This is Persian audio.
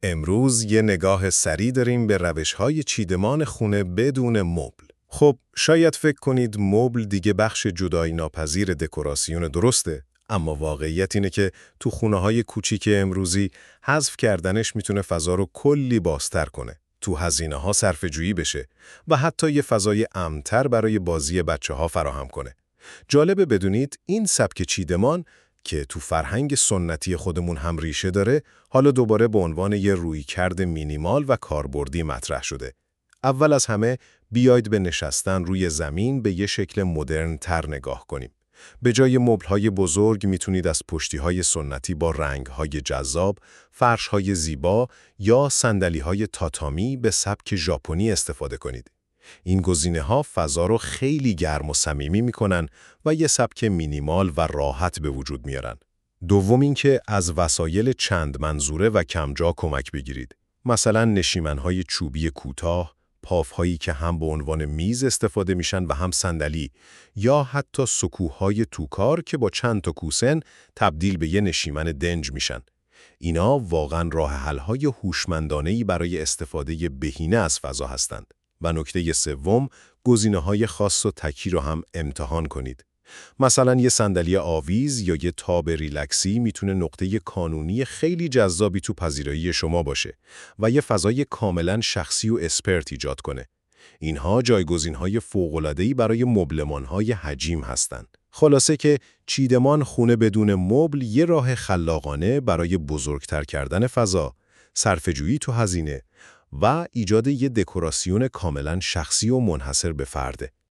امروز یه نگاه سریع داریم به روش‌های چیدمان خونه بدون مبل. خب، شاید فکر کنید مبل دیگه بخش جدایی ناپذیر دکوراسیون درسته، اما واقعیت اینه که تو خونه‌های کوچیک امروزی حذف کردنش میتونه فضا رو کلی بازتر کنه، تو هزینه‌ها صرفه‌جویی بشه و حتی یه فضای امن‌تر برای بازی بچه‌ها فراهم کنه. جالبه بدونید این سبک چیدمان که تو فرهنگ سنتی خودمون هم ریشه داره، حالا دوباره به عنوان یه رویکرد مینیمال و کاربردی مطرح شده. اول از همه بیاید به نشستن روی زمین به یه شکل مدرن تر نگاه کنیم. به جای مبل‌های بزرگ میتونید از پشتی‌های سنتی با رنگ‌های جذاب، فرش‌های زیبا یا صندلی‌های تاتامی به سبک ژاپنی استفاده کنید. این گزینه‌ها فضا رو خیلی گرم و صمیمی می‌کنن و یه سبک مینیمال و راحت به وجود میارن. دوم اینکه از وسایل چند منظوره و کمجا کمک بگیرید. مثلا نشیمن‌های چوبی کوتاه، پاف‌هایی که هم به عنوان میز استفاده میشن و هم صندلی، یا حتی سکوهای توکار که با چند تا کوسن تبدیل به یه نشیمن دنج میشن. اینا واقعاً راه حل‌های هوشمندانه‌ای برای استفاده بهینه از فضا هستند. و نکته سوم، گزینه‌های خاص و تکی رو هم امتحان کنید. مثلا یه صندلی آویز یا یه تاب ریلکسی میتونه نقطه کانونی خیلی جذابی تو پذیرایی شما باشه و یه فضای کاملا شخصی و اسپرت ایجاد کنه. اینها جایگزین‌های فوق‌العاده‌ای برای مبلمان‌های حجیم هستند. خلاصه که چیدمان خونه بدون مبل یه راه خلاقانه برای بزرگتر کردن فضا، صرفه‌جویی تو هزینه و ایجاد یه دکوراسیون کاملا شخصی و منحصر به فرده.